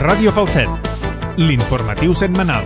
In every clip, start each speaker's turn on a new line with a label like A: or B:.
A: Ràdio Falset, l'informatiu setmanal.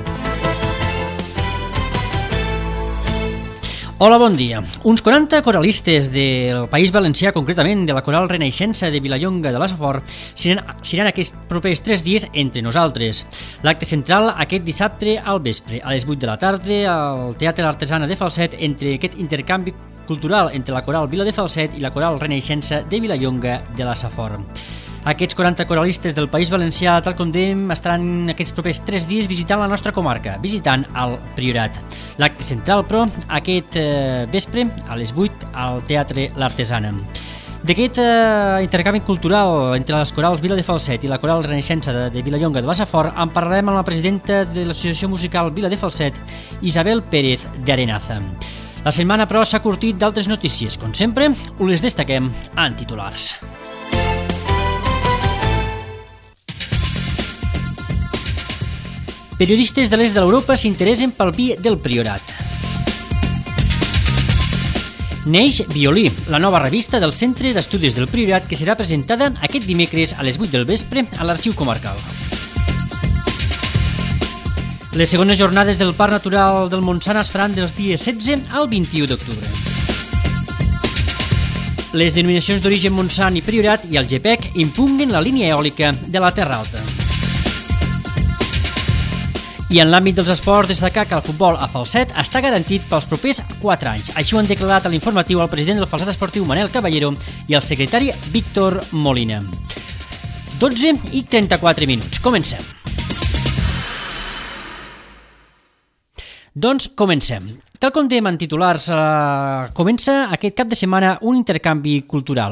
B: Hola, bon dia. Uns 40 coralistes del País Valencià, concretament de la Coral Renaixença de Vilallonga de la Safor, seran aquests propers 3 dies entre nosaltres. L'acte central aquest dissabte al vespre, a les 8 de la tarda, al Teatre L'Artesana de Falset, entre aquest intercanvi cultural entre la Coral Vila de Falset i la Coral Renaixença de Vilallonga de la Safor. Aquests 40 coralistes del País Valencià, tal com dèiem, estaran aquests propers 3 dies visitant la nostra comarca, visitant el Priorat. L'acte central, però, aquest vespre, a les 8, al Teatre L'Artesana. D'aquest intercanvi cultural entre les corals Vila de Falset i la Coral Renaixença de Vilallonga de la Safor en parlarem amb la presidenta de l'Associació Musical Vila de Falset, Isabel Pérez de Arenaza. La setmana, però, s'ha curtit d'altres notícies. Com sempre, us les destaquem en titulars. Periodistes de l'est de l'Europa s'interessen pel vi del Priorat. Neix Violí, la nova revista del Centre d'Estudis del Priorat, que serà presentada aquest dimecres a les 8 del vespre a l'Arxiu Comarcal. Les segones jornades del Parc Natural del Montsant es faran dels dies 16 al 21 d'octubre. Les denominacions d'origen Montsant i Priorat i el GPEC impugnen la línia eòlica de la Terra Alta. I en l'àmbit dels esports, destacar que el futbol a Falset està garantit pels propers 4 anys. Així ho han declarat a l'informatiu el president del Falset Esportiu, Manel Caballero, i el secretari Víctor Molina. 12:34. Comencem. Doncs comencem. Tal com dèiem en titulars, comença aquest cap de setmana un intercanvi cultural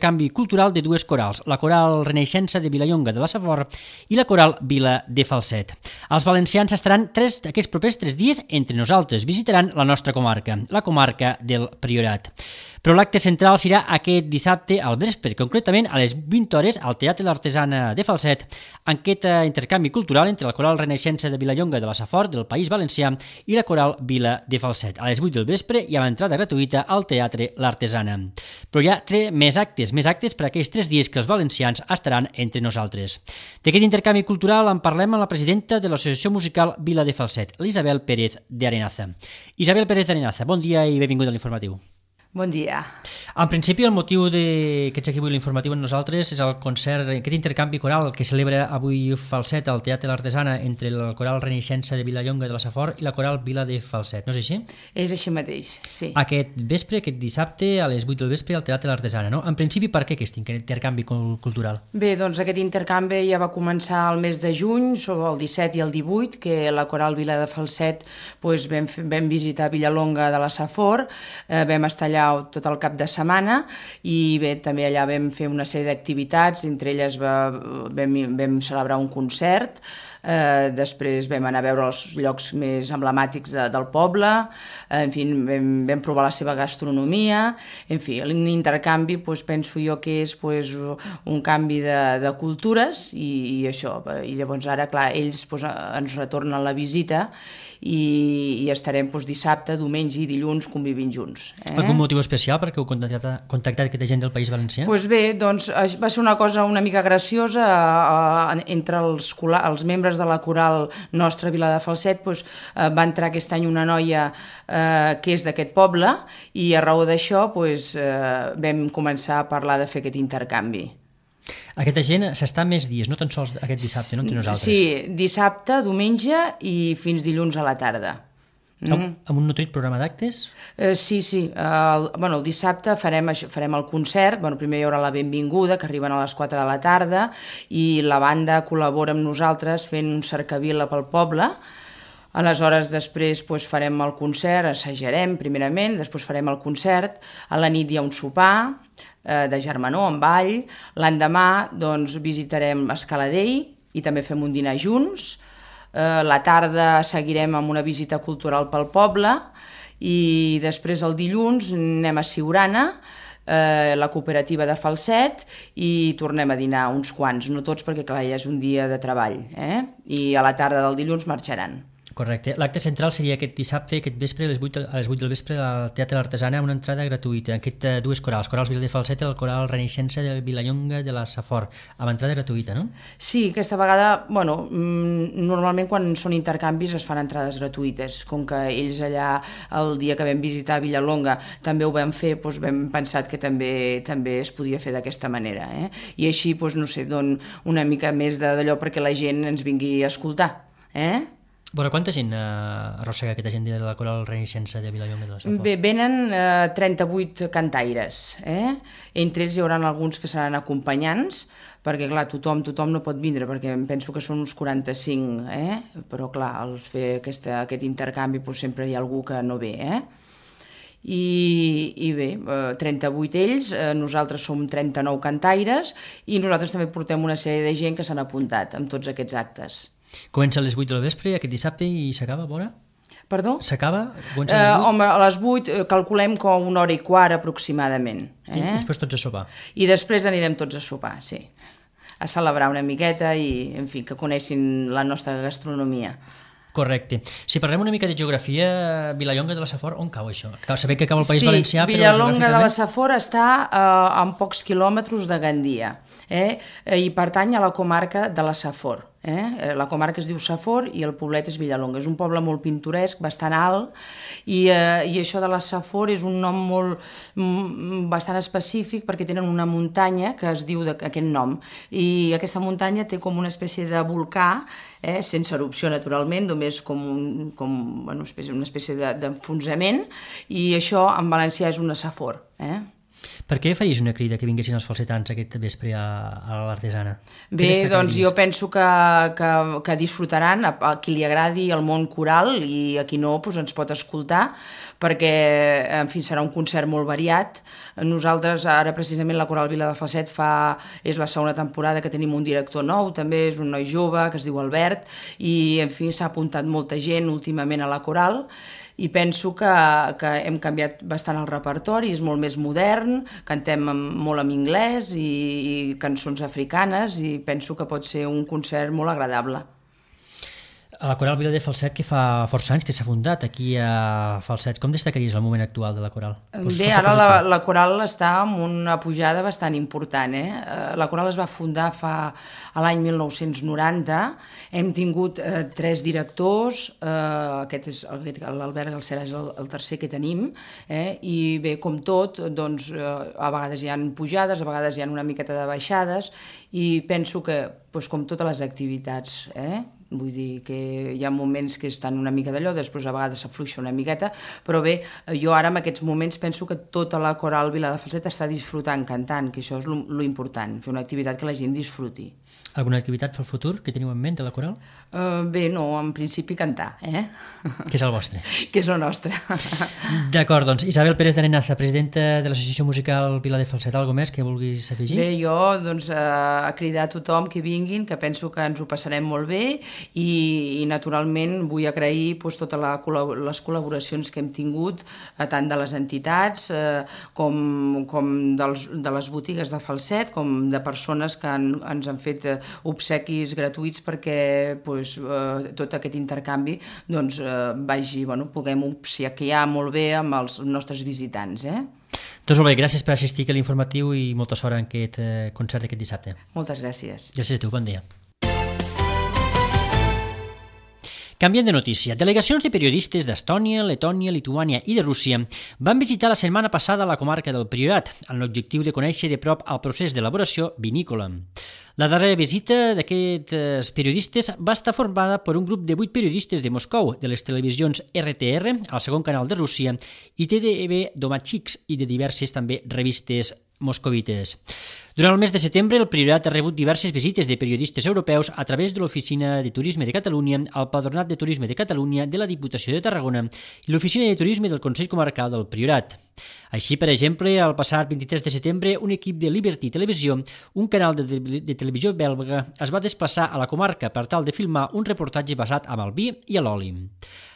B: de dues corals, la Coral Renaixença de Vilallonga de la Safor i la Coral Vila de Falset. Els valencians estaran aquests propers 3 dies entre nosaltres, visitaran la nostra comarca, la comarca del Priorat. Però l'acte central serà aquest dissabte al vespre, concretament a les 20 hores al Teatre L'Artesana de Falset, en aquest intercanvi cultural entre la Coral Renaixença de Vilallonga de la Safor del País Valencià i la Coral Vila de Falset. A les 8 del vespre hi ha entrada gratuïta al Teatre L'Artesana. Però hi ha més actes per aquells 3 dies que els valencians estaran entre nosaltres. D'aquest intercanvi cultural en parlem amb la presidenta de l'Associació Musical Vila de Falset, l'Isabel Pérez de Arenaza. Isabel Pérez de Arenaza, bon dia i benvingut a l'informatiu.
C: Bon dia.
B: En principi, el motiu que ets aquí avui a l'informatiu amb nosaltres és el concert, aquest intercanvi coral que celebra avui Falset al Teatre L'Artesana entre la Coral Renaixença de Vilallonga de la Safor i la Coral Vila de Falset, no és així?
C: És així mateix, sí.
B: Aquest vespre, aquest dissabte, a les 8 del vespre al Teatre L'Artesana, no? En principi, per què aquest intercanvi cultural?
C: Bé, doncs aquest intercanvi ja va començar el mes de juny, sobre el 17 i el 18, que la Coral Vila de Falset vam visitar Vilallonga de la Safor, vam estar allà tot el cap de setmana i bé, també allà vam fer una sèrie d'activitats, entre elles vam celebrar un concert, després vam anar a veure els llocs més emblemàtics del poble, en fi, vam provar la seva gastronomia, en fi, l'intercanvi penso jo que és un canvi de cultures i això, i llavors ara clar, ells ens retornen la visita i estarem dissabte, diumenge i dilluns convivint junts.
B: Algun motiu especial perquè heu contactat aquesta gent del País Valencià?
C: Doncs bé, va ser una cosa una mica graciosa entre els membres de la coral nostra Vila de Falset. Va entrar aquest any una noia que és d'aquest poble i a raó d'això vam començar a parlar de fer aquest intercanvi.
B: Aquesta gent s'està més dies, no tan sols aquest dissabte, no entre nosaltres.
C: Sí, dissabte, diumenge i fins dilluns a la tarda.
B: Amb un nodrit programa d'actes?
C: Sí. El dissabte farem el concert. Primer hi haurà la benvinguda, que arriben a les 4 de la tarda, i la banda col·labora amb nosaltres fent un cercavila pel poble. Aleshores, després farem el concert, assajarem primerament, després farem el concert, a la nit hi ha un sopar de germanor, amb ball, l'endemà visitarem Escaladell i també fem un dinar junts, la tarda seguirem amb una visita cultural pel poble i després el dilluns anem a Siurana, la cooperativa de Falset, i tornem a dinar uns quants, no tots perquè clar, ja és un dia de treball, i a la tarda del dilluns marxaran.
B: Correcte. L'acte central seria aquest dissabte, aquest vespre, a les 8 del vespre, al Teatre l'Artesana, una entrada gratuïta. Aquests dues corals Vila de Falset i el Coral Renaixença de Vilallonga de la Safor, amb entrada gratuïta, no?
C: Sí, aquesta vegada, normalment quan són intercanvis es fan entrades gratuïtes. Com que ells allà, el dia que vam visitar Vilallonga, també ho vam fer, doncs vam pensat que també es podia fer d'aquesta manera. I així, una mica més d'allò perquè la gent ens vingui a escoltar.
B: Veure, quanta gent arrossega aquesta gent de la Coral Renaixença de Vilallonga de la Safor?
C: Bé, venen 38 cantaires. Entre ells hi haurà alguns que seran acompanyants, perquè clar, tothom no pot vindre, perquè em penso que són uns 45, però clar, al fer aquest intercanvi sempre hi ha algú que no ve. I bé, 38 ells, nosaltres som 39 cantaires i nosaltres també portem una sèrie de gent que s'han apuntat amb tots aquests actes.
B: Comença a les 8 del vespre aquest dissabte i s'acaba, a veure?
C: Perdó?
B: S'acaba? Comença a les 8?
C: Home, a les 8 calculem com 1 hora i quart aproximadament.
B: I després tots a sopar?
C: I després anirem tots a sopar, sí. A celebrar una miqueta i, en fi, que coneixin la nostra gastronomia.
B: Correcte. Si parlem una mica de geografia, Vilallonga de la Safor, on cau això? Sabem que cau al País Valencià, però
C: Vilallonga de la Safor està a pocs quilòmetres de Gandia, i pertany a la comarca de la Safor. La comarca es diu Safor i el poblet és Vilallonga. És un poble molt pintoresc, bastant alt, i això de la Safor és un nom bastant específic perquè tenen una muntanya que es diu d'aquest nom, i aquesta muntanya té com una espècie de volcà, sense erupció naturalment, només com una espècie d'enfonsament, i això en valencià és una Safor.
B: Per què faries una crida que vinguessin els falsetans aquest vespre a l'Artesana?
C: Bé, doncs jo penso que disfrutaran, a qui li agradi el món coral, i a qui no ens pot escoltar, perquè en fi, serà un concert molt variat. Nosaltres ara precisament la Coral Vila de Falset és la segona temporada que tenim un director nou, també és un noi jove que es diu Albert, i en fi s'ha apuntat molta gent últimament a la coral, i penso que hem canviat bastant el repertori, és molt més modern, cantem molt en anglès i cançons africanes, i penso que pot ser un concert molt agradable.
B: A la Coral Vila de Falset, que fa força anys que s'ha fundat aquí a Falset, com destacaries el moment actual de la coral?
C: Bé, ara la coral està en una pujada bastant important. La coral es va fundar a l'any 1990, hem tingut 3 directors, aquest és l'Albert Galcera, és el tercer que tenim, i bé, com tot, doncs a vegades hi ha pujades, a vegades hi ha una miqueta de baixades, i penso que, com totes les activitats, vull dir que hi ha moments que estan una mica d'allò, després a vegades s'afluixa una miqueta, però bé, jo ara en aquests moments penso que tota la Coral Vila de Falset està disfrutant, cantant, que això és lo important, fer una activitat que la gent disfruti.
B: Alguna activitat pel futur que teniu en ment de la coral?
C: Bé, no, en principi cantar,
B: Que és el vostre.
C: Que és el nostre.
B: D'acord, doncs Isabel Pérez de Arenaza, presidenta de l'Associació Musical Vila de Falset, alguna més que vulguis afegir?
C: Bé, jo a cridar a tothom que vinguin, que penso que ens ho passarem molt bé, i naturalment vull agrair totes les col·laboracions que hem tingut, tant de les entitats com de les botigues de Falset, com de persones que ens han fet obsequis gratuïts perquè tot aquest intercanvi puguem obsequiar molt bé amb els nostres visitants.
B: Doncs molt bé, gràcies per assistir a l'informatiu i molta sort en aquest concert d'aquest dissabte.
C: Moltes gràcies.
B: Gràcies a tu, bon dia. Canviem de notícia. Delegacions de periodistes d'Estònia, Letònia, Lituània i de Rússia van visitar la setmana passada la comarca del Priorat amb l'objectiu de conèixer de prop el procés d'elaboració vinícola. La darrera visita d'aquests periodistes va estar formada per un grup de 8 periodistes de Moscou, de les televisions RTR, el segon canal de Rússia, i TDV Domachiks i de diverses també revistes moscovites. Durant el mes de setembre, el Priorat ha rebut diverses visites de periodistes europeus a través de l'Oficina de Turisme de Catalunya, el Patronat de Turisme de Catalunya, de la Diputació de Tarragona i l'Oficina de Turisme del Consell Comarcal del Priorat. Així, per exemple, el passat 23 de setembre, un equip de Liberty Televisió, un canal de televisió belga, es va desplaçar a la comarca per tal de filmar un reportatge basat en el vi i l'oli.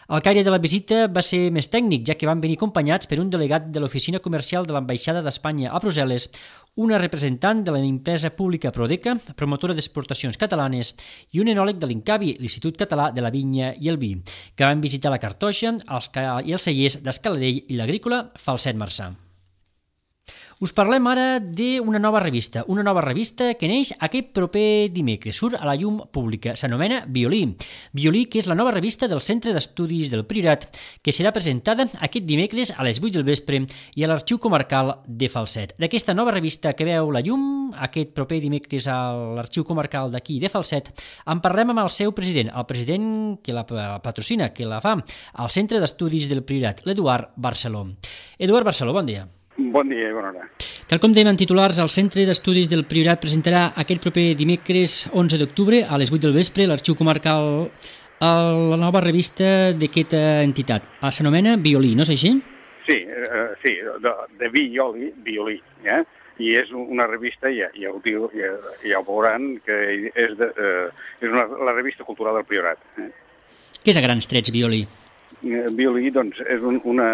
B: El caire de la visita va ser més tècnic, ja que van venir acompanyats per un delegat de l'Oficina Comercial de l'Ambaixada d'Espanya a Brussel·les, una representant de l'empresa pública Prodeca, promotora d'exportacions catalanes, i un enòleg de l'INCAVI, l'Institut Català de la Vinya i el Vi, que van visitar la Cartoixa i els cellers d'Escaladell i l'Agrícola Falset Marçà. Us parlem ara d'una nova revista que neix aquest proper dimecres, surt a la llum pública, s'anomena Violí. Violí, que és la nova revista del Centre d'Estudis del Priorat, que serà presentada aquest dimecres a les 8 del vespre i a l'Arxiu Comarcal de Falset. D'aquesta nova revista que veu la llum aquest proper dimecres a l'Arxiu Comarcal d'aquí de Falset, en parlem amb el seu president, el president que la patrocina, que la fa, al Centre d'Estudis del Priorat, l'Eduard Barceló. Eduard Barceló, bon dia.
D: Bon dia i bona hora.
B: Tal com dèiem en titulars, el Centre d'Estudis del Priorat presentarà aquest proper dimecres 11 d'octubre a les 8 del vespre l'Arxiu Comarcal la nova revista d'aquesta entitat. S'anomena Violí, no és així?
D: Sí, de vi i oli, Violí. I és una revista, ja ho veuran, que és la revista cultural del Priorat.
B: Què és a grans trets Violí?
D: Violí, doncs, és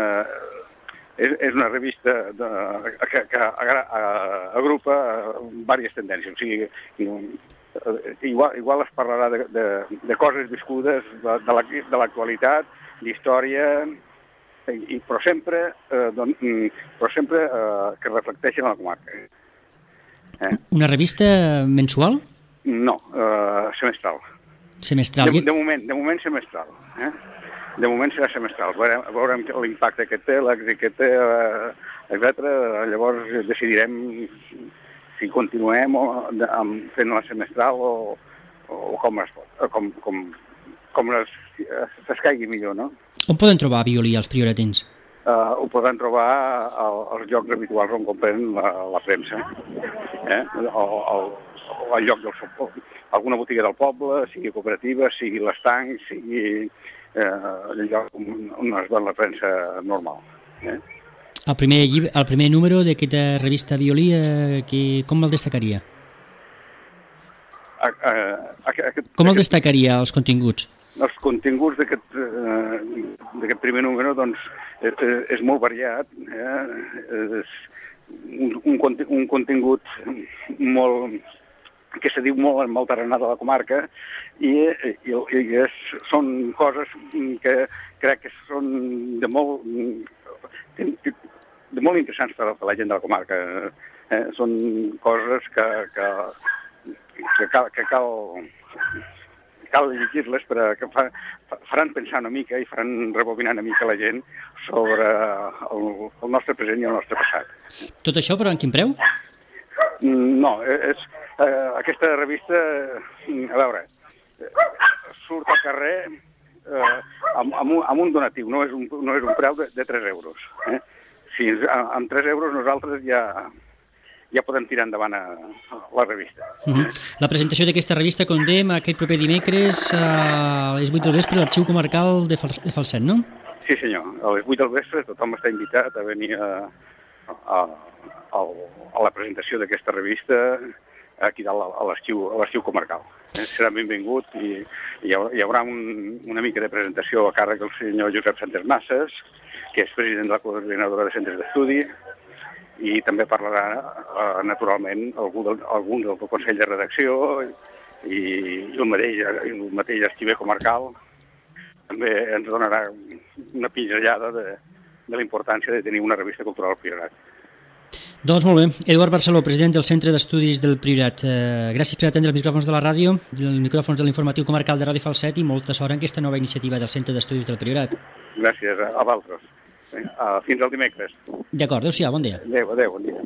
D: una revista que agrupa diverses tendències. O sigui, igual es parlarà de coses viscudes, de l'actualitat, d'història, però sempre que reflecteixen la comarca.
B: Una revista mensual?
D: No, semestral.
B: Semestral.
D: De moment semestral. De moment serà semestral. Veurem l'impacte que té, l'èxit que té, etc. Llavors decidirem si continuem fent-la semestral o com s'escaigui millor, no?
B: On poden trobar Violí els prioratins?
D: Ho poden trobar als llocs habituals on compren la premsa. Al lloc alguna botiga del poble, sigui cooperativa, sigui l'estanc, sigui el lloc on es ven la premsa normal.
B: El primer número d'aquesta revista Violí, com el destacaria? Com el destacaria, els continguts?
D: Els continguts d'aquest primer número doncs, és molt variat. És un contingut que se diu molt en el tarannà de la comarca i són coses que crec que són de molt interessants per a la gent de la comarca. Són coses que cal llegir-les perquè faran pensar una mica i faran rebobinar una mica la gent sobre el nostre present i el nostre passat.
B: Tot això, però en quin preu?
D: No, aquesta revista, a veure, surt al carrer amb un donatiu, no és un preu de 3 euros. Si amb 3 euros nosaltres ja podem tirar endavant la revista.
B: La presentació d'aquesta revista, com dèiem, aquest proper dimecres a les 8 del vespre a l'Arxiu Comarcal de Falset, no?
D: Sí, senyor. A les 8 del vespre tothom està invitat a venir a la presentació d'aquesta revista aquí dalt a l'Arxiu Comarcal. Serà benvingut i hi haurà una mica de presentació a càrrec del senyor Josep Santes Masses, que és president de la Coordinadora de Centres d'Estudi, i també parlarà, naturalment, algun del Consell de Redacció i el mateix arxiver comarcal. També ens donarà una pinzellada de la importància de tenir una revista cultural al Priorat.
B: Doncs molt bé. Eduard Barceló, president del Centre d'Estudis del Priorat. Gràcies per atendre els micròfons de la ràdio, els micròfons de l'informatiu comarcal de Ràdio Falset i molta sort en aquesta nova iniciativa del Centre d'Estudis del Priorat.
D: Gràcies a vosaltres. Fins al dimecres.
B: D'acord, adéu-siau, bon dia.
D: Adéu, bon dia.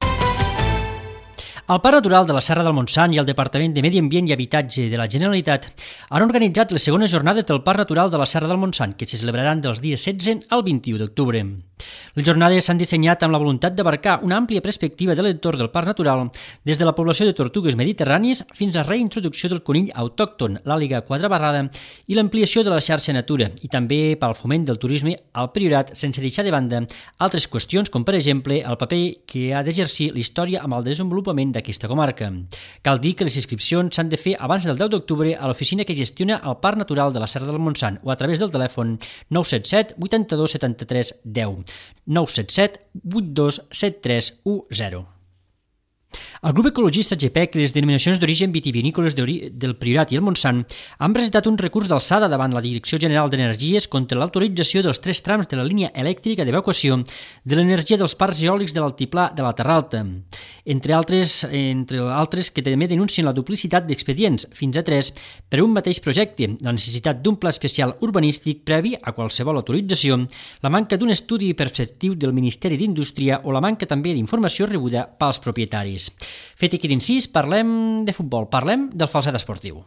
B: El Parc Natural de la Serra del Montsant i el Departament de Medi Ambient i Habitatge de la Generalitat han organitzat les segones jornades del Parc Natural de la Serra del Montsant, que se celebraran dels dies 16 al 21 d'octubre. Les jornades s'han dissenyat amb la voluntat d'abarcar una àmplia perspectiva de l'entorn del Parc Natural, des de la població de tortugues mediterrànies fins a la reintroducció del conill autòcton, l'àliga quadrabarrada i l'ampliació de la xarxa Natura, i també pel foment del turisme al Priorat, sense deixar de banda altres qüestions com, per exemple, el paper que ha d'exercir la història amb el desenvolupament d'aquesta comarca. Cal dir que les inscripcions s'han de fer abans del 10 d'octubre a l'oficina que gestiona el Parc Natural de la Serra del Montsant o a través del telèfon 977 82 73 10 977 82 73 10. El grup ecologista GPEC i les denominacions d'origen vitivinícoles del Priorat i el Montsant han presentat un recurs d'alçada davant la Direcció General d'Energies contra l'autorització dels 3 trams de la línia elèctrica d'evacuació de l'energia dels parcs eòlics de l'altiplà de la Terra Alta, entre altres que també denuncien la duplicitat d'expedients, fins a 3, per un mateix projecte, la necessitat d'un pla especial urbanístic previ a qualsevol autorització, la manca d'un estudi perceptiu del Ministeri d'Indústria o la manca també d'informació rebuda pels propietaris. Fet aquí d'incís, parlem de futbol, parlem del falset esportiu.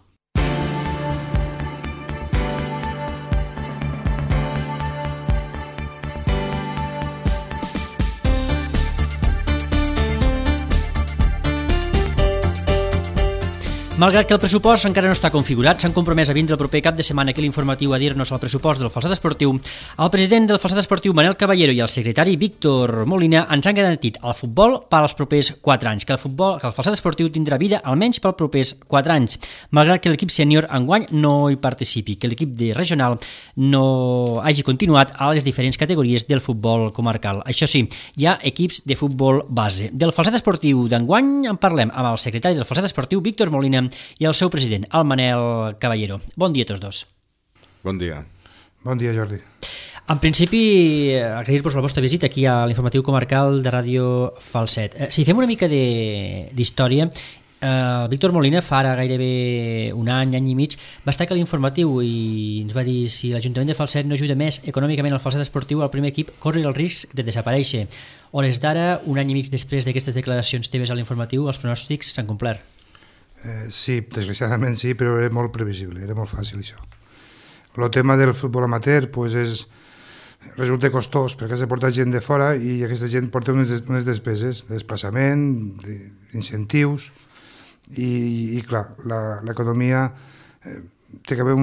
B: Malgrat que el pressupost encara no està configurat, s'han compromès a vindre el proper cap de setmana aquí l'informatiu a dir-nos el pressupost del falset esportiu. El president del falset esportiu, Manel Caballero, i el secretari Víctor Molina ens han garantit el futbol per als propers 4 anys, que el falset esportiu tindrà vida almenys pels propers 4 anys, malgrat que l'equip sènior enguany no hi participi, que l'equip de regional no hagi continuat a les diferents categories del futbol comarcal. Això sí, hi ha equips de futbol base. Del falset esportiu d'enguany en parlem amb el secretari del falset esportiu, Víctor Molina, i el seu president, el Manel Caballero. Bon dia a tots dos.
E: Bon dia.
F: Bon dia, Jordi.
B: En principi, agrair-vos la vostra visita aquí a l'informatiu comarcal de Ràdio Falset. Si fem una mica d'història, el Víctor Molina fa ara gairebé un any i mig va estar aquí a l'informatiu i ens va dir si l'Ajuntament de Falset no ajuda més econòmicament al falset esportiu, el primer equip corre el risc de desaparèixer. Hores d'ara, un any i mig després d'aquestes declaracions teves a l'informatiu, els pronòstics s'han complert.
F: Sí, desgraciadament sí, però era molt previsible, era molt fàcil això. El tema del futbol amateur resulta costós perquè has de portar gent de fora i aquesta gent porta unes despeses de desplaçament, d'incentius i clar, l'economia té que haver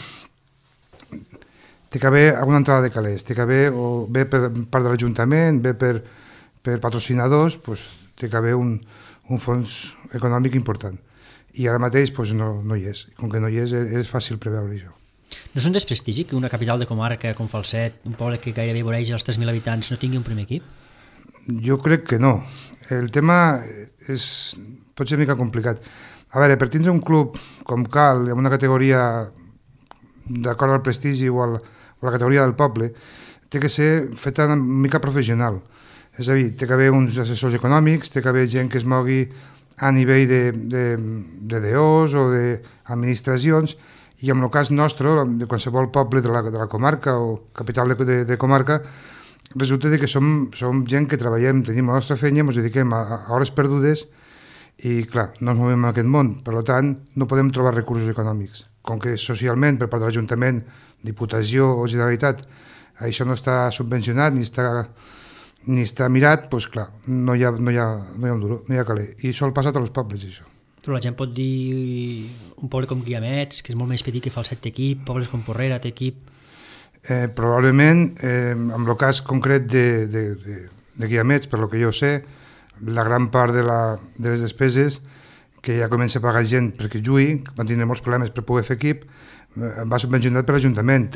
F: alguna entrada de calés, té que haver o bé per part de l'Ajuntament, bé per patrocinadors, té que haver un fons econòmic important. I ara mateix no hi és. Com que no hi és fàcil preveure això.
B: No és un desprestigi que una capital de comarca com Falset, un poble que gairebé voreja els 3.000 habitants, no tingui un primer equip?
F: Jo crec que no. El tema pot ser una mica complicat. A veure, per tindre un club com cal, amb una categoria d'acord al prestigi o a la categoria del poble, té que ser feta una mica professional. És a dir, té que haver uns assessors econòmics, té que haver gent que es mogui a nivell de DOs o d'administracions, i en el cas nostre, de qualsevol poble de la comarca o capital de comarca, resulta que som gent que treballem, tenim la nostra feina, ens dediquem a hores perdudes i, clar, no ens movem en aquest món. Per tant, no podem trobar recursos econòmics. Com que socialment, per part de l'Ajuntament, Diputació o Generalitat, això no està subvencionat ni està mirat, doncs clar, no hi ha un duro, no hi ha caler. I sol passar a tots els pobles, això.
B: Però la gent pot dir un poble com Guiamets, que és molt més petit que Falset té equip, pobles com Porrera té equip...
F: Probablement, en el cas concret de Guiamets, per lo que jo sé, la gran part de les despeses que ja comença a pagar gent perquè jugui, van tenir molts problemes per poder fer equip, va subvencionat per l'Ajuntament,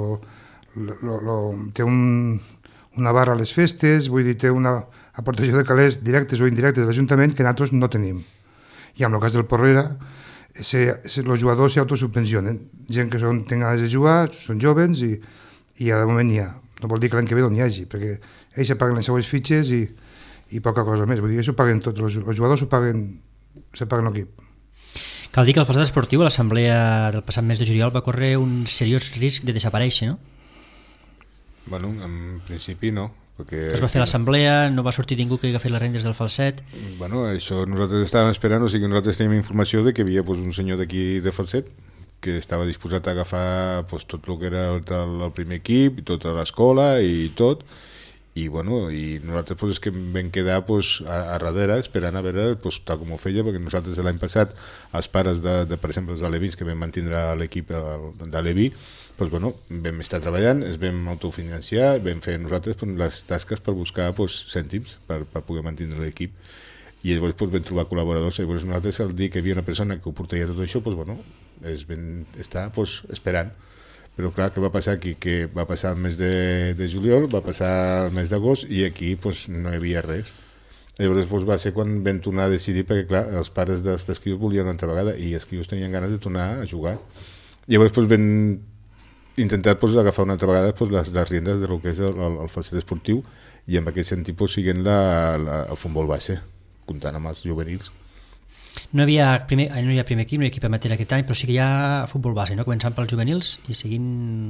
F: té una barra a les festes, vull dir, té una aportació de calés directes o indirectes de l'Ajuntament que nosaltres no tenim. I en el cas del Porrera, els jugadors s'autosubvencionen. Gent que tenen ganes de jugar, són jóvens i de moment n'hi ha. No vol dir que l'any que ve no n'hi hagi, perquè ells se paguen les seues fitxes i poca cosa més. Vull dir, això ho paguen tots, els jugadors se paguen l'equip.
B: Cal dir que el falset esportiu a l'assemblea del passat mes de juliol va córrer un seriós risc de desaparèixer, no?
E: Bueno, en principi no.
B: Es va fer l'assemblea, no va sortir ningú que hagi fet les rendes del falset.
E: Bueno, això nosaltres estàvem esperant, o sigui que nosaltres tenim informació de que hi havia un senyor d'aquí de Falset que estava disposat a agafar tot el que era el primer equip, tota l'escola i tot, i nosaltres és que vam quedar a darrere esperant a veure tal com ho feia, perquè nosaltres l'any passat els pares per exemple els alevins que vam mantindre l'equip d'Aleví, vam estar treballant, es vam autofinanciar, vam fer nosaltres les tasques per buscar cèntims per poder mantindre l'equip. i llavors doncs, vam trobar col·laboradors. Llavors nosaltres, al dir que hi havia una persona que ho portaria tot això, doncs, bueno, es vam estar doncs, esperant. Però clar, què va passar aquí? Que va passar el mes de juliol, va passar el mes d'agost i aquí doncs, no hi havia res. Llavors doncs, va ser quan vam tornar a decidir, perquè clar, els pares dels crios volien una altra vegada i els crios tenien ganes de tornar a jugar. Llavors doncs, vam intentar doncs, agafar una altra vegada doncs, les riendes del que és el falset esportiu i en aquest sentit doncs, siguent el futbol base, comptant amb els juvenils.
B: No hi ha primer equip, no hi ha equip amateur aquest any, però sí que hi ha futbol base, no? Començant pels juvenils i seguint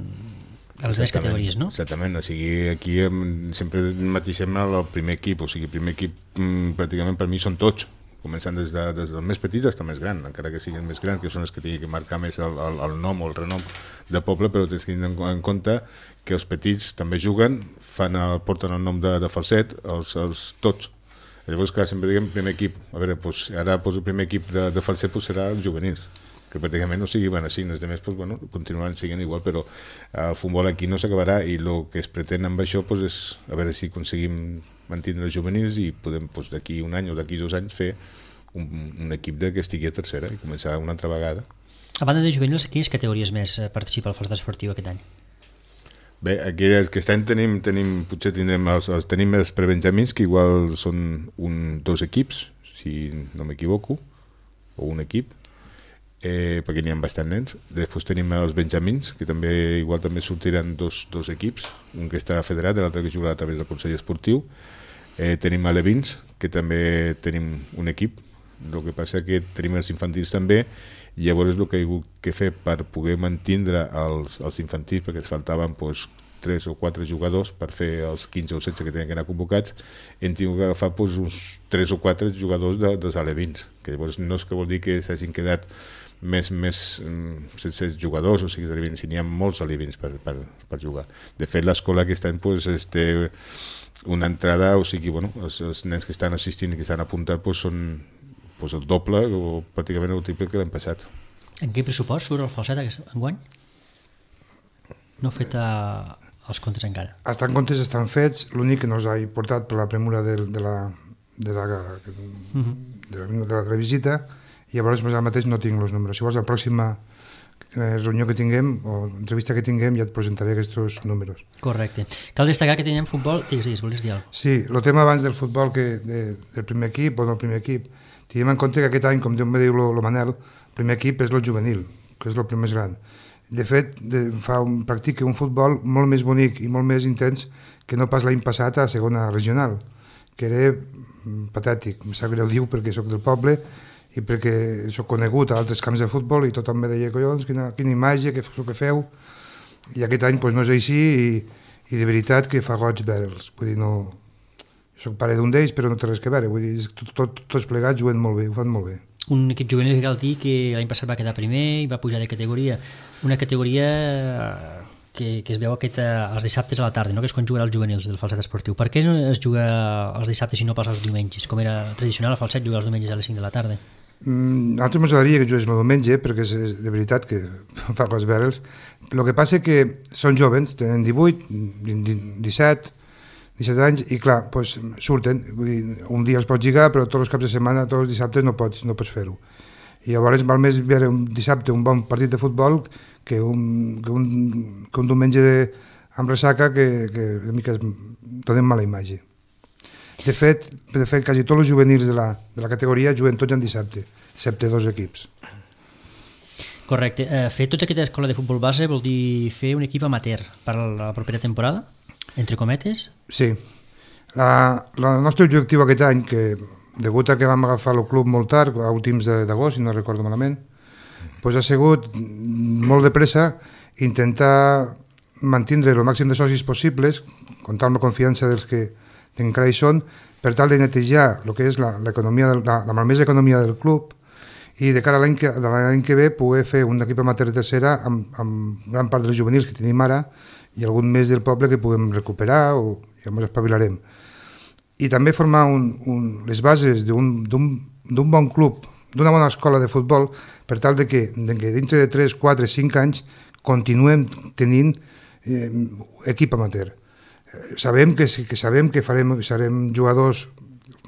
B: les tres categories, no?
E: Exactament, o sigui, aquí sempre matisem el primer equip, o sigui, el primer equip pràcticament per mi són tots, començant des dels més petits fins al més gran, encara que siguin més grans, que són els que tinguin que marcar més el nom o el renom de poble, però tens que tenir en compte que els petits també juguen, porten el nom de falset, els tots. Llavors, clar, sempre diguem primer equip. A veure, doncs, ara doncs, el primer equip de falset doncs, serà els juvenils, que pràcticament no sigui van així, els altres doncs, bueno, continuaran siguent igual, però el futbol aquí no s'acabarà i el que es pretén amb això doncs, és a veure si aconseguim mantenir els juvenils i podem doncs, d'aquí un any o d'aquí 2 anys fer un equip que estigui a tercera i començar una altra vegada.
B: A banda de juvenils, quines categories més participa el falset esportiu aquest any?
E: Bé, aquest any potser tenim els prebenjamins, que igual són 2 equips, si no m'equivoco, o un equip, perquè n'hi ha bastant nens. Després tenim els benjamins, que igual també sortiran dos equips, un que està federat i l'altre que jugarà a través del Consell Esportiu. Tenim alevins, que també tenim un equip, el que passa que tenim els infantils també, i llavors el que he hagut que fer per poder mantindre els infantils, perquè es faltaven doncs, 3 o 4 jugadors per fer els 15 o 16 que tenen que anar convocats, hem tingut que agafar doncs, uns 3 o 4 jugadors dels alevins, que llavors no és que vol dir que s'hagin quedat més sense jugadors, o sigui, alevins, n'hi ha molts alevins per jugar. De fet, l'escola aquest any doncs, té una entrada, o sigui, bueno, els nens que estan assistint i que estan apuntat doncs, són el doble o pràcticament el triple que l'any passat.
B: En quin pressupost surt el falset enguany? No he fet els comptes encara.
F: Els comptes estan fets, l'únic que no us ha portat per la premura de la visita, i llavors ara mateix no tinc els números. Si vols, la pròxima reunió que tinguem o entrevista que tinguem ja et presentaré aquests números.
B: Correcte. Cal destacar que tenim futbol... Digues, volies dir alguna cosa?
F: Sí, el tema abans del futbol del primer equip o del primer equip, tinguem en compte que aquest any, com em diu el Manel, el primer equip és el juvenil, que és el més gran. De fet, practica un futbol molt més bonic i molt més intens que no pas l'any passat a segona regional, que era patètic. Em sap greu dir perquè sóc del poble i perquè sóc conegut a altres camps de futbol i tothom me deia, collons, quina imatge, què feu? I aquest any no és així i de veritat que fa goig veure'ls. Vull dir, no... Soc pare d'un d'ells, però no té res que veure. Vull dir, tots plegats juguen molt bé, ho fan molt bé.
B: Un equip juvenil que cal dir que l'any passat va quedar primer i va pujar de categoria. Una categoria que es veu els dissabtes a la tarda, no? Que és quan juguen els juvenils del falset esportiu. Per què no es juga els dissabtes i no pas els diumenges? Com era tradicional el falset jugar els diumenges a les 5 de la tarda.
F: A nosaltres ens agradaria que jugués el diumenge, perquè és de veritat que fa coses veure'ls. El que passa que són jovens, tenen 18, 17 anys, i clar, doncs, surten, vull dir, un dia els pots lligar, però tots els caps de setmana, tots els dissabtes no pots fer-ho. I llavors val més veure un dissabte un bon partit de futbol que un diumenge amb ressaca que una mica donem mala imatge. De fet, quasi tots els juvenils de la categoria juguen tots en dissabte, excepte 2 equips.
B: Correcte. Fer tota aquesta escola de futbol base vol dir fer un equip amateur per a la propera temporada? Entre cometes? Sí.
F: El nostre objectiu aquest any, que degut a que vam agafar el club molt tard, a últims d'agost, si no recordo malament, doncs ha sigut molt de pressa intentar mantindre el màxim de socis possibles, comptar amb la confiança dels que encara hi són, per tal de netejar el que és la malmesa economia del club i de cara a l'any que ve poder fer un equip amateur de tercera amb gran part dels juvenils que tenim ara i algun més del poble que puguem recuperar o ja ens espavilarem. I també formar les bases d'un bon club, d'una bona escola de futbol, per tal de que dintre de 3, 4, 5 anys continuem tenint equip amateur. Sabem que serem jugadors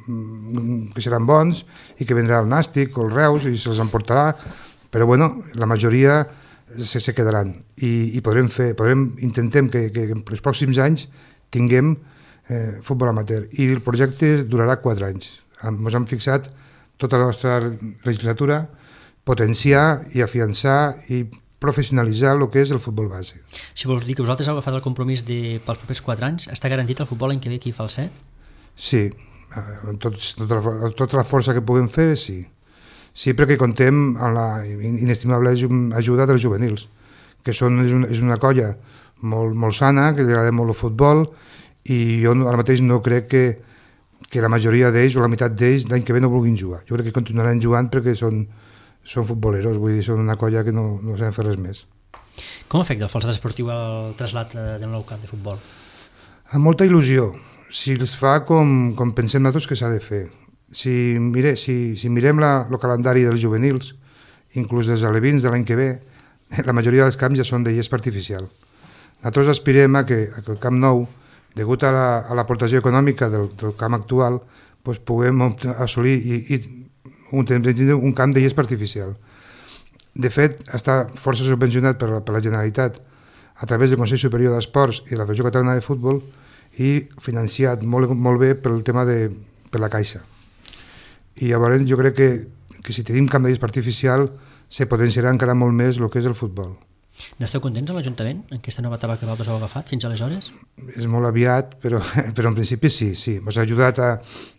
F: que seran bons i que vendrà el Nàstic o el Reus i se'ls emportarà, però bueno, la majoria se quedaran i intentem que en els pròxims anys tinguem futbol amateur i el projecte durarà 4 anys. Ens hem fixat tota la nostra legislatura potenciar i afiançar i professionalitzar el que és el futbol base.
B: Si vols dir que vosaltres heu agafat el compromís pels propers 4 anys, està garantit el futbol l'any que ve aquí a Falset?
F: Sí, amb tota la força que puguem fer, sí. Sí, perquè contem amb la inestimable ajuda dels juvenils, que és una colla molt sana, que li agrada molt el futbol, i jo ara mateix no crec que la majoria d'ells o la meitat d'ells l'any que ve no vulguin jugar. Jo crec que continuaran jugant perquè són futboleros, vull dir, són una colla que no saben fer res més.
B: Com afecta el Falset Esportiu al trasllat del nou camp de futbol?
F: Amb molta il·lusió, si els fa com pensem nosaltres que s'ha de fer. Si mirem el calendari dels juvenils, inclús dels alevins de l'any que ve, la majoria dels camps ja són de gespa artificial. Nosaltres aspirem a que el camp nou, degut a l'aportació econòmica del camp actual, puguem assolir un camp de gespa artificial. De fet, està força subvencionat per la Generalitat a través del Consell Superior d'Esports i la Federació Catalana de Futbol i financiat molt bé per la Caixa. I llavors jo crec que si tenim camp de gespa artificial se potenciarà encara molt més el que és el futbol.
B: N'esteu contents a l'Ajuntament, en aquesta nova etapa que vosaltres heu agafat fins aleshores?
F: És molt aviat, però en principi sí. Ens ha ajudat a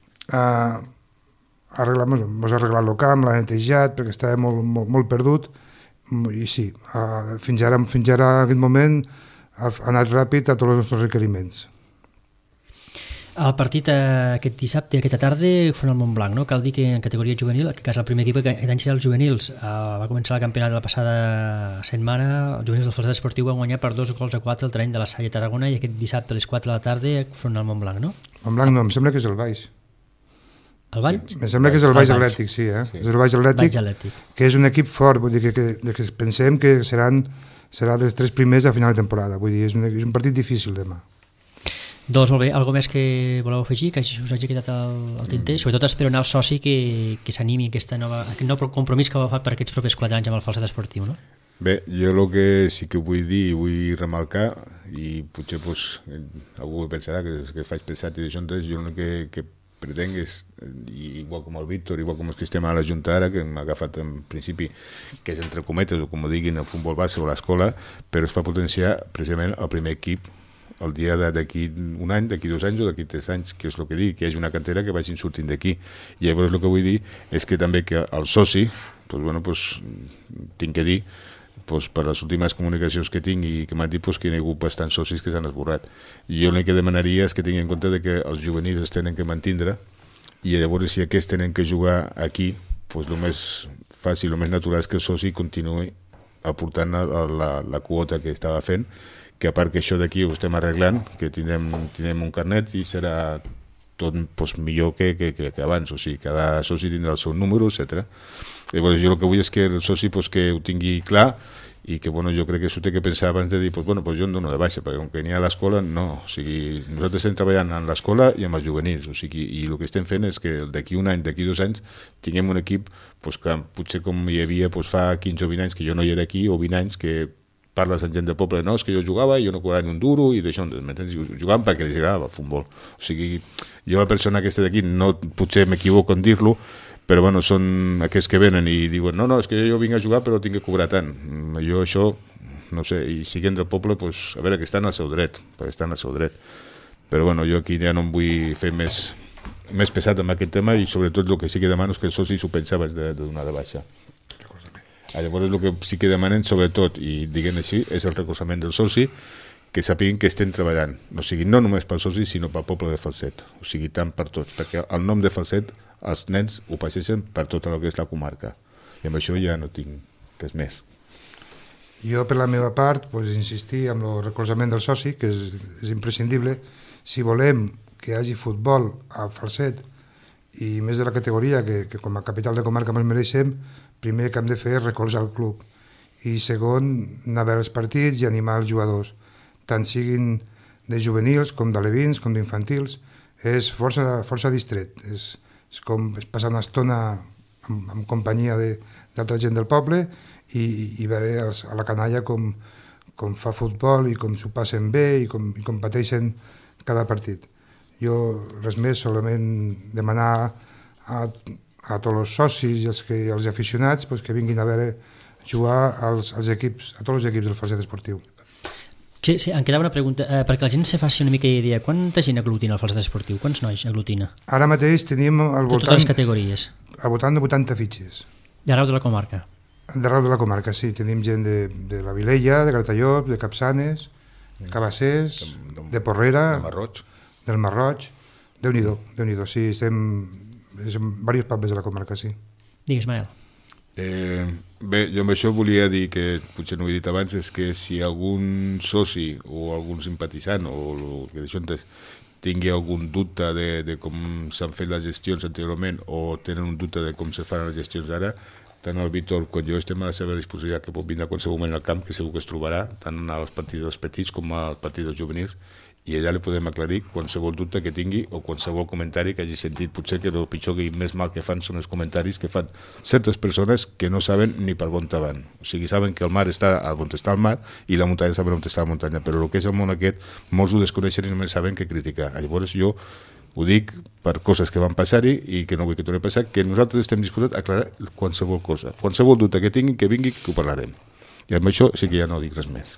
F: arreglar el camp, l'ha netejat perquè estava molt perdut i sí, fins ara a aquest moment ha anat ràpid a tots els nostres requeriments.
B: El partit aquest dissabte, aquesta tarda, front al Montblanc, no? Cal dir que en categoria juvenil, en aquest cas el primer equip que aquest any serà els juvenils, va començar el campionat de la passada setmana, els juvenils del Falset Esportiu van guanyar per 2-4 el terreny de la Salle Tarragona i aquest dissabte a les 4 de la tarda front al Montblanc, no?
F: Montblanc no, em sembla que és el Baix.
B: El Baix?
F: Em sembla que és el Baix Atlètic, sí. És el Baix Atlètic, que és un equip fort, vull dir que pensem que serà dels 3 primers a final de temporada, vull dir, és un partit difícil demà.
B: Doncs molt bé, alguna més que voleu afegir, que us hagi quedat al tinter? Sobretot espero anar al soci que s'animi aquest nou compromís que heu agafat per aquests propers 4 anys amb el Falset Esportiu, no?
E: Bé, jo el que sí que vull dir i vull remarcar, i potser algú pensarà que faig pesat i d'això, jo el que pretenc és, igual com el Víctor, igual com els que estem a la Junta ara, que hem agafat en principi, que és entre cometes, o com ho diguin, el futbol base o l'escola, però es fa potenciar precisament el primer equip el dia d'aquí un any, d'aquí 2 anys o d'aquí 3 anys, que és el que dic, que hi hagi una cantera que vagin sortint d'aquí. I llavors el que vull dir és que també que el soci, tinc que dir, per les últimes comunicacions que tinc i que m'han dit que hi ha hagut bastants socis que s'han esborrat. I jo el que demanaria és que tinguin en compte que els juvenils es tenen que mantindre i llavors si aquests tenen que jugar aquí, el més fàcil, el més natural és que el soci continuï aportant la quota que estava fent, que a part que això d'aquí ho estem arreglant, que tindrem un carnet i serà tot millor que abans, o sigui, cada soci tindrà el seu número, etc. Llavors jo el que vull és que el soci que ho tingui clar i que jo crec que s'ho té que pensar abans de dir jo em dono de baixa, perquè com que n'hi ha a l'escola, no. O sigui, nosaltres estem treballant en l'escola i amb els juvenils, o sigui, i el que estem fent és que d'aquí un any, d'aquí 2 anys, tinguem un equip que potser com hi havia fa 15 o 20 anys que jo no hi era aquí, o 20 anys que parles amb gent del poble, no, és que jo jugava i jo no cobrava ni un duro i d'això, jugaven perquè els agradava el futbol. O sigui, jo la persona aquesta d'aquí, potser m'equivoco en dir-lo, però són aquests que venen i diuen, no, és que jo vinc a jugar però tinc que cobrar tant. Jo això, no sé, i siguent del poble, a veure, que estan al seu dret, perquè estan al seu dret. Però jo aquí ja no em vull fer més pesat amb aquest tema i sobretot el que sí que demano és que els socis ho pensen abans de donar de baixa. Llavors el que sí que demanen sobretot, i diguem així, és el recolzament del soci, que sàpiguen que estem treballant, o sigui, no només pel soci sinó pel poble de Falset, o sigui, tant per tots, perquè el nom de Falset els nens ho passegen per tot el que és la comarca i amb això ja no tinc res més.
F: Jo per la meva part insistir en el recolzament del soci, que és imprescindible. Si volem que hi hagi futbol a Falset i més de la categoria que com a capital de comarca ens mereixem, primer que hem de fer és recolzar el club i segon, anar a veure els partits i animar els jugadors, tant siguin de juvenils com d'alevins com d'infantils. és força distret, és com passar una estona en companyia d'altra gent del poble i veure a la canalla com fa futbol i com s'ho passen bé i com pateixen cada partit. Jo, res més, solament demanar a tots els socis i els aficionats que vinguin a veure jugar als equips, a tots els equips del Falset Esportiu.
B: Sí, em quedava una pregunta, perquè la gent se faci una mica d'idea. Quanta gent aglutina el Falset Esportiu? Quants nois aglutina?
F: Ara mateix tenim al voltant...
B: De totes les categories?
F: Al voltant de 80 fitxes.
B: D'arreu de la comarca?
F: D'arreu de la comarca, sí. Tenim gent de la Vilella, de Gratallops, de Capçanes, de Cabassers, de Porrera... Del Marroig. Déu-n'hi-do, Déu-n'hi-do. Sí, estem en diversos pobles de la comarca, sí.
B: Digues, Mael.
E: Bé, jo amb això volia dir que, potser no ho he dit abans, és que si algun soci o algun simpatitzant o el que d'això tingui algun dubte de com s'han fet les gestions anteriorment o tenen un dubte de com se fan les gestions ara, tant el Víctor com jo estem a la seva disposició, que pot vindre a qualsevol moment al camp, que segur que es trobarà, tant als partits dels petits com als partits dels juvenils, i allà li podem aclarir qualsevol dubte que tingui o qualsevol comentari que hagi sentit. Potser que el pitjor i més mal que fan són els comentaris que fan certes persones que no saben ni per on van. O sigui, saben que el mar està on està el mar i la muntanya saben on està la muntanya, però el que és el món aquest, molts ho desconeixen i només saben que criticar. Llavors jo ho dic per coses que van passar-hi i que no vull que torni a passar, que nosaltres estem disposats a aclarar qualsevol cosa. Qualsevol dubte que tingui, que vingui, que ho parlarem. I amb això sí que ja no dic res més.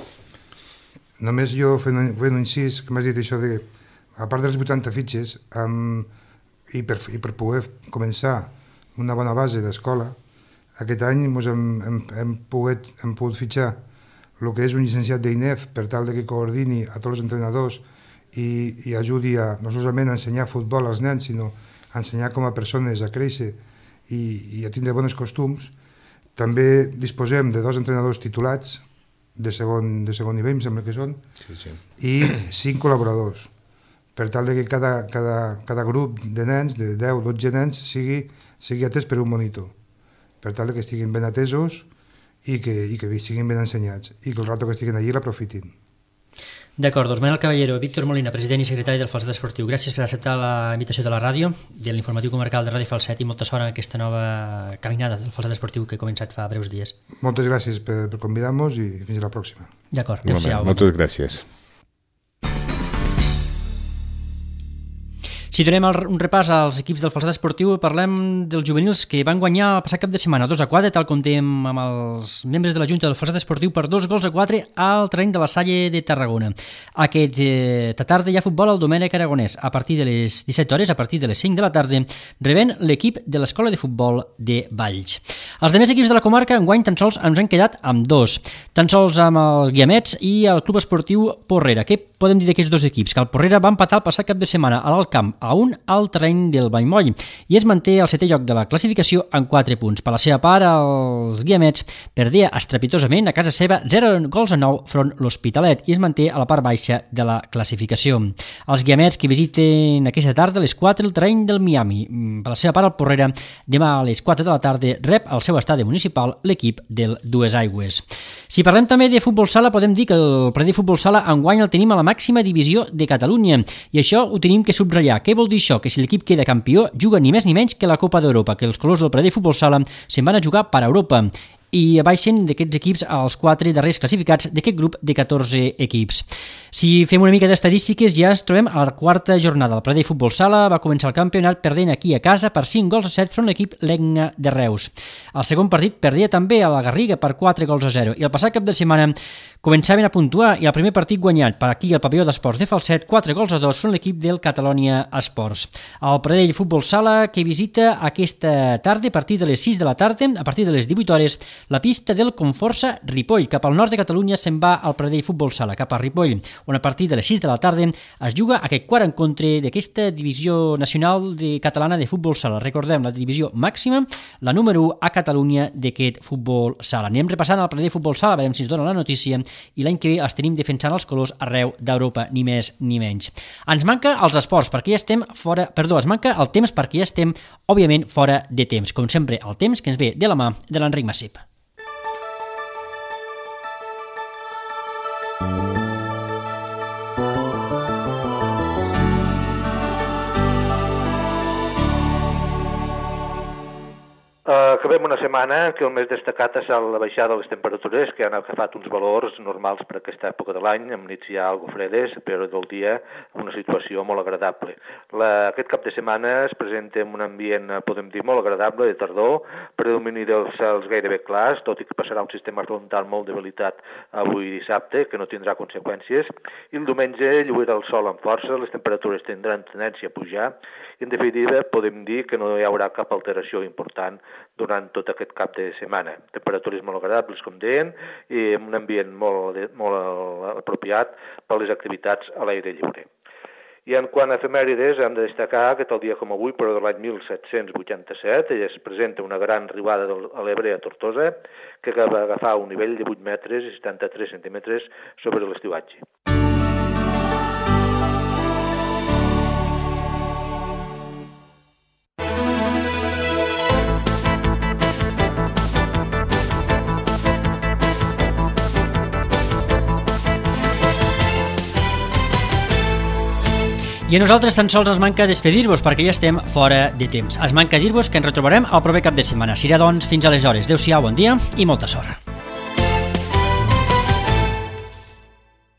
F: Només jo fent un incís, que m'has dit això de, a part de les 80 fitxes, i per poder començar una bona base d'escola, aquest any hem pogut fitxar el que és un llicenciat d'INEF per tal de que coordini a tots els entrenadors i ajudi no solament a ensenyar futbol als nens, sinó a ensenyar com a persones a créixer i a tindre bons costums. També disposem de 2 entrenadors titulats de segon nivell, em sembla que són, sí. I 5 col·laboradors, per tal de que cada grup de nens, de 10-12 nens, sigui atès per un monitor, per tal de que estiguin ben atesos i que siguin ben ensenyats, i que el rato que estiguin allí l'aprofitin.
B: D'acord, doncs Manuel Caballero, Víctor Molina, president i secretari del Falset Esportiu, gràcies per acceptar la invitació de la ràdio, de l'informatiu comarcal de Ràdio Falset, i molta sort en aquesta nova caminada del Falset Esportiu que he començat fa breus dies.
F: Moltes gràcies per convidar-nos i fins a la pròxima.
B: D'acord, adéu-siau.
E: Moltes gràcies.
B: Si donem un repàs als equips del Falset Esportiu, parlem dels juvenils que van guanyar el passat cap de setmana 2-4, tal com dèiem amb els membres de la Junta del Falset Esportiu, per 2-4 al terreny de la Salle de Tarragona. Aquesta tarda hi ha futbol al Domènec Aragonès. A partir de les 17 hores, a partir de les 5 de la tarda, rebent l'equip de l'Escola de Futbol de Valls. Els demés equips de la comarca enguany tan sols ens han quedat amb 2, tan sols amb el Guiamets i el Club Esportiu Porrera. Què podem dir d'aquests 2 equips? Que el Porrera va empatar el passat cap de setmana a l'Alt Camp a 1 al terreny del Vallmoll i es manté al 7è lloc de la classificació en 4 punts. Per la seva part, els Guiamets perdia estrepitosament a casa seva 0-9 front l'Hospitalet i es manté a la part baixa de la classificació. Els Guiamets que visiten aquesta tarda a les 4 el terreny del Miami. Per la seva part, el Porrera demà a les 4 de la tarda rep al seu estadi municipal l'equip del Dues Aigües. Si parlem també de futbol sala, podem dir que el Pradell Futbol Sala enguany el tenim a la màxima divisió de Catalunya i això ho tenim que subratllar. Què vol dir això? Que si l'equip queda campió, juga ni més ni menys que la Copa d'Europa, que els colors del Pradell Futbol Sala se'n van a jugar per Europa i baixen d'aquests equips als 4 darrers classificats d'aquest grup de 14 equips. Si fem una mica d'estadístiques, ja ens trobem a la 4a jornada. El Pradell Futbol Sala va començar el campionat perdent aquí a casa per 5-7 front l'equip l'Egna de Reus. El segon partit perdia també a la Garriga per 4-0 i el passat cap de setmana començaven a puntuar i el primer partit guanyat per aquí al pavelló d'esports de Falset 4-2 front l'equip del Catalonia Esports. El Pradell Futbol Sala que visita aquesta tarda a partir de les 6 de la tarda, a partir de les 18 hores, la pista del Conforça Ripoll. Cap al nord de Catalunya se'n va al Pradell Futbol Sala, cap a Ripoll, on a partir de les 6 de la tarda es juga aquest quart encontre d'aquesta divisió nacional catalana de futbol sala. Recordem, la divisió màxima, la número 1 a Catalunya d'aquest futbol sala. Anem repassant el Pradell Futbol Sala, veurem si ens dona la notícia, i l'any que ve els tenim defensant els colors arreu d'Europa, ni més ni menys. Ens manca els esports, perquè ja estem fora... Perdó, ens manca el temps perquè ja estem, òbviament, fora de temps. Com sempre, el temps que ens ve de la mà de l'Enric Massip.
G: Acabem una setmana que el més destacat és la baixada de les temperatures, que han agafat uns valors normals per aquesta època de l'any, amb nits ja algo fredes, però del dia una situació molt agradable. Aquest cap de setmana es presenta en un ambient, podem dir, molt agradable, de tardor, predomini dels cels gairebé clars, tot i que passarà un sistema frontal molt debilitat avui dissabte, que no tindrà conseqüències, i el diumenge lluirà el sol amb força, les temperatures tindran tendència a pujar, i en definitiva podem dir que no hi haurà cap alteració important durant tot aquest cap de setmana. Temperatures molt agradables, com deien, i amb un ambient molt apropiat per les activitats a l'aire lliure. I en quant a efemèrides, hem de destacar que tal dia com avui, però de l'any 1787, es presenta una gran riuada a l'Ebre a Tortosa, que va agafar un nivell de 8 metres i 73 centímetres sobre l'estiuatge.
B: I a nosaltres tan sols ens manca despedir-vos perquè ja estem fora de temps. Ens manca dir-vos que ens retrobarem el proper cap de setmana. Serà doncs fins aleshores. Adéu-siau, bon dia i molta sort.